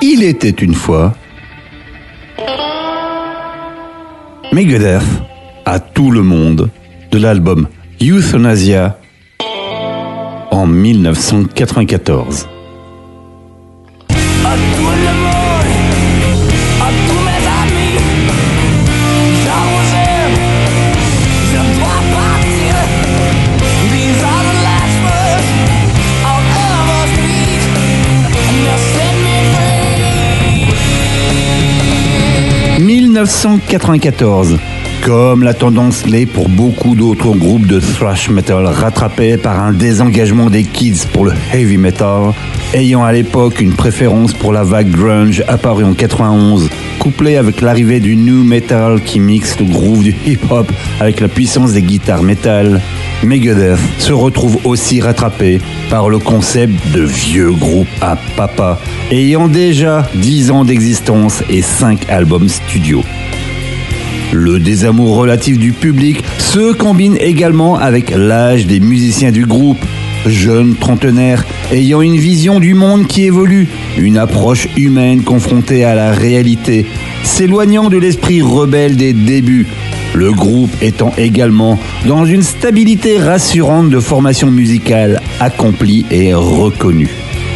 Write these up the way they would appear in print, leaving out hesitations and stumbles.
Il était une fois Megadeth à tout le monde de l'album Euthanasia en 1994. « 1994, comme la tendance l'est pour beaucoup d'autres groupes de thrash metal rattrapés par un désengagement des kids pour le heavy metal, ayant à l'époque une préférence pour la vague grunge apparue en 91, couplée avec l'arrivée du nu metal qui mixe le groove du hip-hop avec la puissance des guitares metal, Megadeth se retrouve aussi rattrapé par le concept de vieux groupe à papa, ayant déjà 10 ans d'existence et 5 albums studio. Le désamour relatif du public se combine également avec l'âge des musiciens du groupe, jeunes trentenaires ayant une vision du monde qui évolue, une approche humaine confrontée à la réalité, s'éloignant de l'esprit rebelle des débuts, le groupe étant également dans une stabilité rassurante de formation musicale accomplie et reconnue.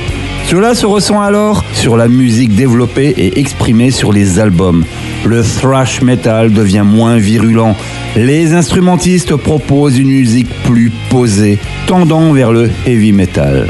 Cela se ressent alors sur la musique développée et exprimée sur les albums. Le thrash metal devient moins virulent. Les instrumentistes proposent une musique plus posée, tendant vers le heavy metal.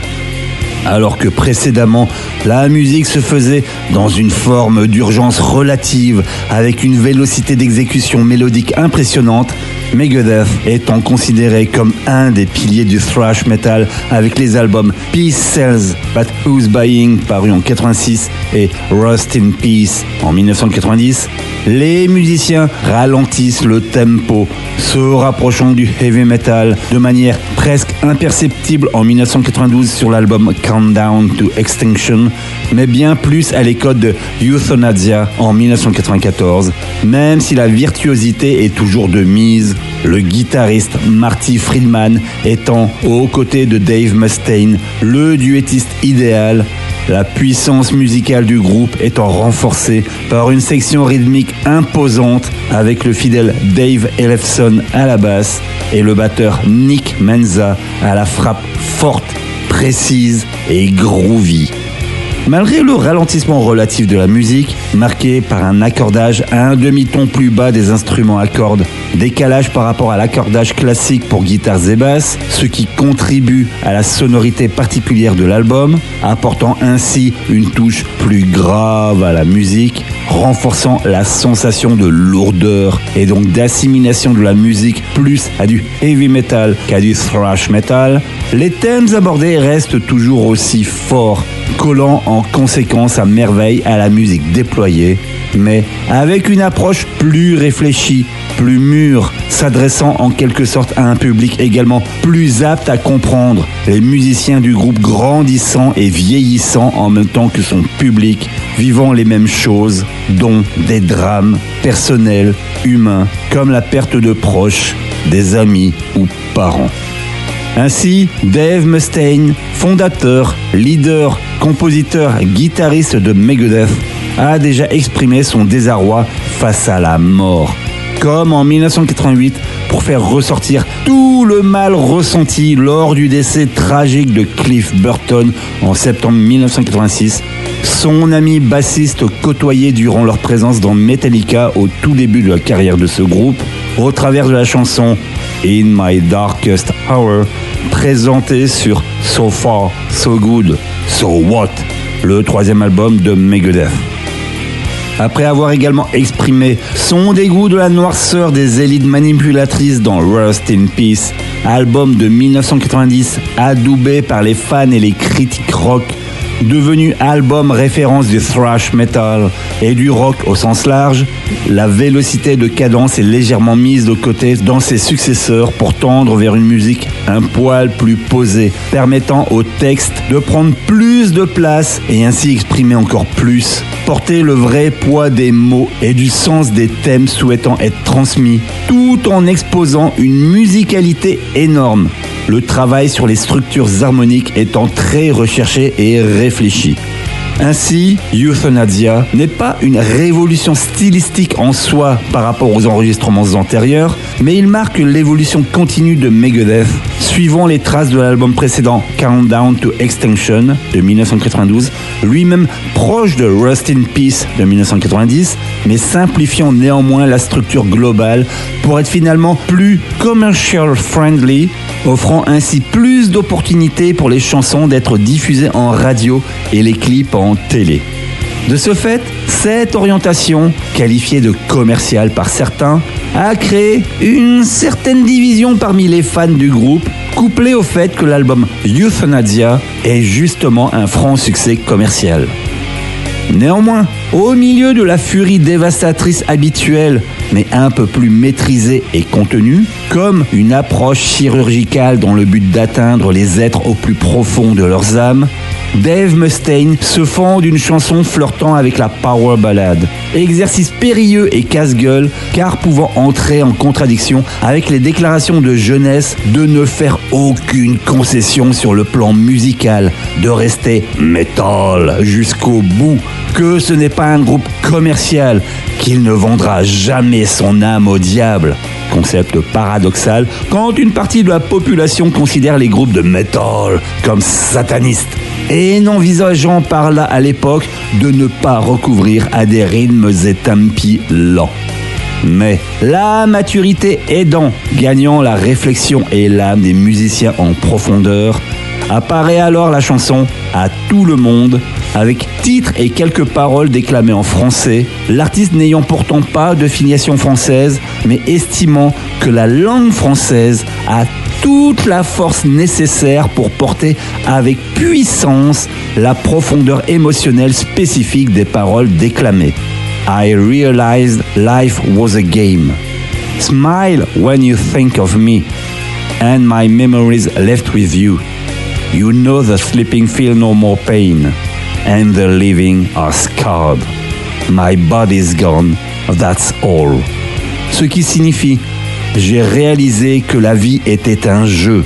Alors que précédemment, la musique se faisait dans une forme d'urgence relative, avec une vélocité d'exécution mélodique impressionnante, Megadeth étant considéré comme un des piliers du thrash metal avec les albums Peace Sells But Who's Buying paru en 86 et Rust in Peace en 1990, les musiciens ralentissent le tempo, se rapprochant du heavy metal de manière presque imperceptible en 1992 sur l'album Countdown to Extinction, mais bien plus à l'école de Euthanasia en 1994, même si la virtuosité est toujours de mise, le guitariste Marty Friedman étant aux côtés de Dave Mustaine le duettiste idéal, la puissance musicale du groupe étant renforcée par une section rythmique imposante avec le fidèle Dave Ellefson à la basse et le batteur Nick Menza à la frappe forte, précise et groovy. Malgré le ralentissement relatif de la musique, marqué par un accordage à un demi-ton plus bas des instruments à cordes, décalage par rapport à l'accordage classique pour guitares et basses, ce qui contribue à la sonorité particulière de l'album, apportant ainsi une touche plus grave à la musique, renforçant la sensation de lourdeur et donc d'assimilation de la musique plus à du heavy metal qu'à du thrash metal, les thèmes abordés restent toujours aussi forts, collant en conséquence à merveille à la musique déployée, mais avec une approche plus réfléchie, plus mûre, s'adressant en quelque sorte à un public également plus apte à comprendre, les musiciens du groupe grandissant et vieillissant en même temps que son public, vivant les mêmes choses, dont des drames personnels, humains, comme la perte de proches, des amis ou parents. Ainsi, Dave Mustaine, fondateur, leader, compositeur, guitariste de Megadeth, a déjà exprimé son désarroi face à la mort. Comme en 1988, pour faire ressortir tout le mal ressenti lors du décès tragique de Cliff Burton en septembre 1986, son ami bassiste côtoyé durant leur présence dans Metallica au tout début de la carrière de ce groupe, au travers de la chanson In My Darkest Hour, présentée sur So Far, So Good, So What, le troisième album de Megadeth. Après avoir également exprimé son dégoût de la noirceur des élites manipulatrices dans Rust in Peace, album de 1990 adoubé par les fans et les critiques rock, devenu album référence du thrash metal et du rock au sens large, la vélocité de cadence est légèrement mise de côté dans ses successeurs pour tendre vers une musique un poil plus posée, permettant au texte de prendre plus de place et ainsi exprimer encore plus, porter le vrai poids des mots et du sens des thèmes souhaitant être transmis, tout en exposant une musicalité énorme. Le travail sur les structures harmoniques étant très recherché et réfléchi. Ainsi, Euthanasia n'est pas une révolution stylistique en soi par rapport aux enregistrements antérieurs, mais il marque l'évolution continue de Megadeth, suivant les traces de l'album précédent Countdown to Extinction de 1992, lui-même proche de Rust in Peace de 1990, mais simplifiant néanmoins la structure globale pour être finalement plus commercial friendly, offrant ainsi plus d'opportunités pour les chansons d'être diffusées en radio et les clips en télé. De ce fait, cette orientation, qualifiée de commerciale par certains, a créé une certaine division parmi les fans du groupe, couplée au fait que l'album Euthanasia est justement un franc succès commercial. Néanmoins, au milieu de la furie dévastatrice habituelle, mais un peu plus maîtrisée et contenue, comme une approche chirurgicale dans le but d'atteindre les êtres au plus profond de leurs âmes, Dave Mustaine se fend d'une chanson flirtant avec la power ballad. Exercice périlleux et casse-gueule, car pouvant entrer en contradiction avec les déclarations de jeunesse de ne faire aucune concession sur le plan musical, de rester metal jusqu'au bout, que ce n'est pas un groupe commercial, qu'il ne vendra jamais son âme au diable. Concept paradoxal quand une partie de la population considère les groupes de metal comme satanistes, et n'envisageant par là à l'époque de ne pas recouvrir à des rythmes et tempi lents. Mais la maturité aidant, gagnant la réflexion et l'âme des musiciens en profondeur, apparaît alors la chanson « À tout le monde » avec titre et quelques paroles déclamées en français, l'artiste n'ayant pourtant pas de filiation française, mais estimant que la langue française a toute la force nécessaire pour porter avec puissance la profondeur émotionnelle spécifique des paroles déclamées. I realized life was a game. Smile when you think of me, and my memories left with you. You know the sleeping feel no more pain, and the living are scarred. My body's gone, that's all. Ce qui signifie, j'ai réalisé que la vie était un jeu.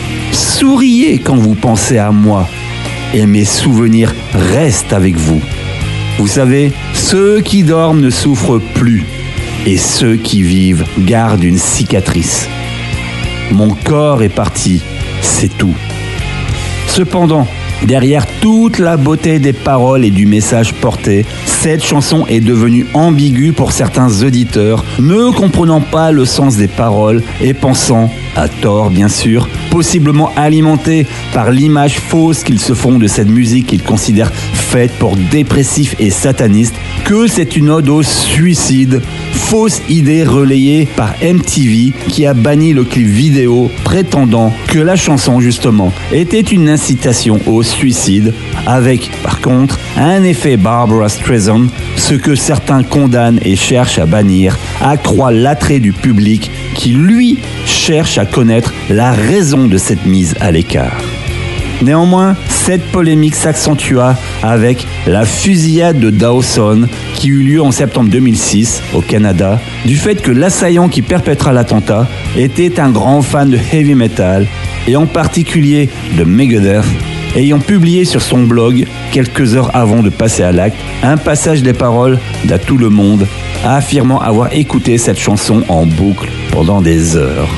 Souriez quand vous pensez à moi, et mes souvenirs restent avec vous. Vous savez, ceux qui dorment ne souffrent plus, et ceux qui vivent gardent une cicatrice. Mon corps est parti, c'est tout. Cependant, derrière toute la beauté des paroles et du message porté, cette chanson est devenue ambiguë pour certains auditeurs, ne comprenant pas le sens des paroles et pensant, à tort bien sûr, possiblement alimentés par l'image fausse qu'ils se font de cette musique qu'ils considèrent faite pour dépressifs et satanistes, que c'est une ode au suicide, fausse idée relayée par MTV qui a banni le clip vidéo prétendant que la chanson justement était une incitation au suicide avec par contre un effet Barbra Streisand, ce que certains condamnent et cherchent à bannir, accroît l'attrait du public qui lui cherche à connaître la raison de cette mise à l'écart. Néanmoins, cette polémique s'accentua avec la fusillade de Dawson qui eut lieu en septembre 2006 au Canada, du fait que l'assaillant qui perpétra l'attentat était un grand fan de heavy metal et en particulier de Megadeth, ayant publié sur son blog, quelques heures avant de passer à l'acte, un passage des paroles d'À tout le monde, affirmant avoir écouté cette chanson en boucle pendant des heures.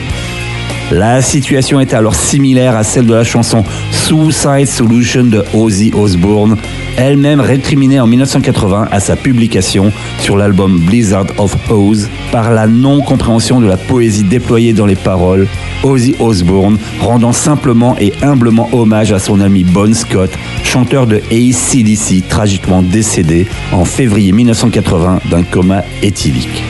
La situation est alors similaire à celle de la chanson Suicide Solution de Ozzy Osbourne, elle-même récriminée en 1980 à sa publication sur l'album Blizzard of Oz par la non-compréhension de la poésie déployée dans les paroles, Ozzy Osbourne rendant simplement et humblement hommage à son ami Bon Scott, chanteur de AC/DC tragiquement décédé en février 1980 d'un coma éthylique.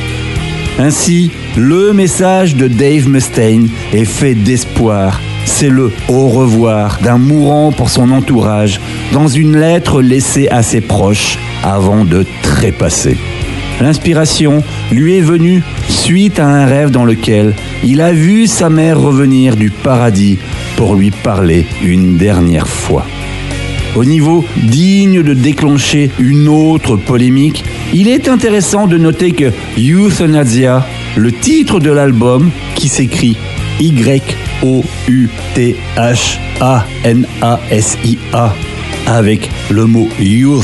Ainsi, le message de Dave Mustaine est fait d'espoir. C'est le au revoir d'un mourant pour son entourage dans une lettre laissée à ses proches avant de trépasser. L'inspiration lui est venue suite à un rêve dans lequel il a vu sa mère revenir du paradis pour lui parler une dernière fois. Au niveau digne de déclencher une autre polémique, il est intéressant de noter que Euthanasia, le titre de l'album, qui s'écrit Youthanasia, avec le mot youth,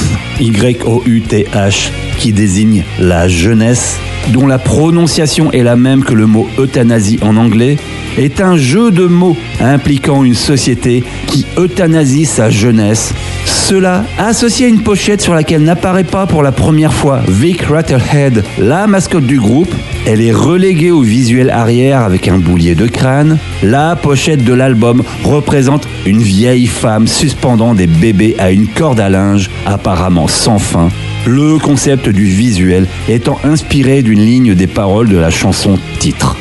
Y-O-U-T-H, qui désigne la jeunesse, dont la prononciation est la même que le mot euthanasie en anglais, est un jeu de mots impliquant une société qui euthanasie sa jeunesse. Cela associé à une pochette sur laquelle n'apparaît pas pour la première fois Vic Rattlehead, la mascotte du groupe. Elle est reléguée au visuel arrière avec un boulier de crâne. La pochette de l'album représente une vieille femme suspendant des bébés à une corde à linge apparemment sans fin. Le concept du visuel étant inspiré d'une ligne des paroles de la chanson titre.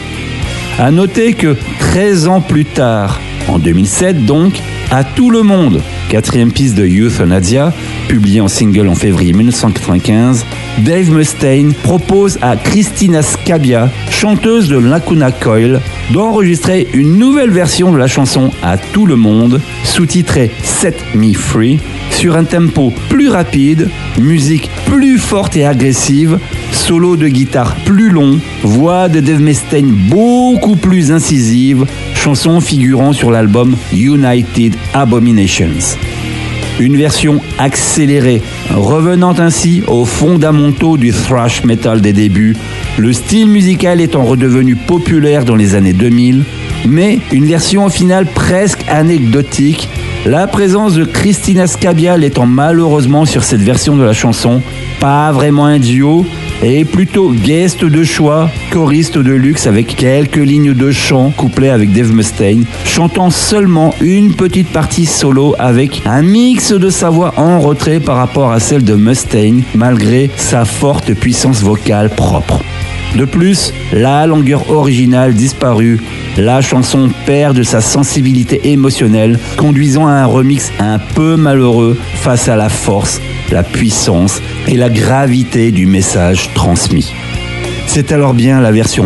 À noter que 13 ans plus tard, en 2007 donc, À tout le monde, quatrième piste de Euthanasia, publiée en single en février 1995, Dave Mustaine propose à Christina Scabbia, chanteuse de Lacuna Coil, d'enregistrer une nouvelle version de la chanson À tout le monde, sous-titrée Set Me Free, sur un tempo plus rapide, musique plus forte et agressive, solo de guitare plus long, voix de Dave Mustaine beaucoup plus incisive, chanson figurant sur l'album United Abominations. Une version accélérée, revenant ainsi aux fondamentaux du thrash metal des débuts, le style musical étant redevenu populaire dans les années 2000, mais une version au final presque anecdotique, la présence de Christina Scabbia étant malheureusement sur cette version de la chanson, pas vraiment un duo, et plutôt guest de choix, choriste de luxe avec quelques lignes de chant couplées avec Dave Mustaine, chantant seulement une petite partie solo avec un mix de sa voix en retrait par rapport à celle de Mustaine, malgré sa forte puissance vocale propre. De plus, la longueur originale disparue, la chanson perd de sa sensibilité émotionnelle, conduisant à un remix un peu malheureux face à la force, la puissance et la gravité du message transmis. C'est alors bien la version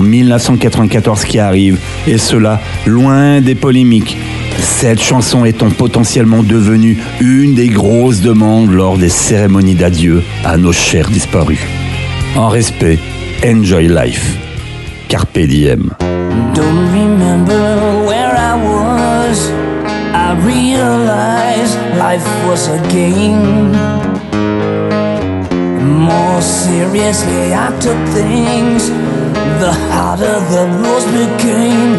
1994 qui arrive, et cela loin des polémiques. Cette chanson étant potentiellement devenue une des grosses demandes lors des cérémonies d'adieu à nos chers disparus. En respect, enjoy life. Carpe diem. Don't remember where I was. I realized life was a game. More seriously I took things, the harder the rules became.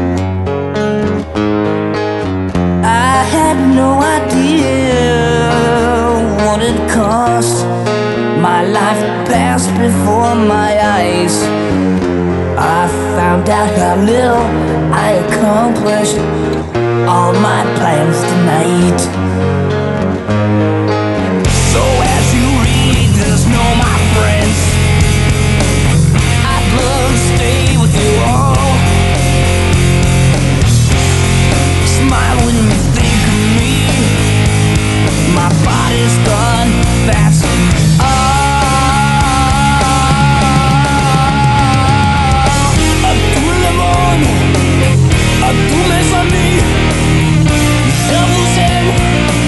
I had no idea what it cost. My life passed before my eyes. I found out how little I accomplished all my plans tonight. So as you read this, know my friends, I'd love to stay with you all. Smile when you think of me. My body's gone, that's all. À tous mes amis, je vous aime.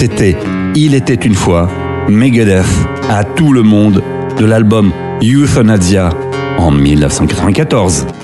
C'était Il était une fois, Megadeth à tout le monde de l'album Euthanasia en 1994.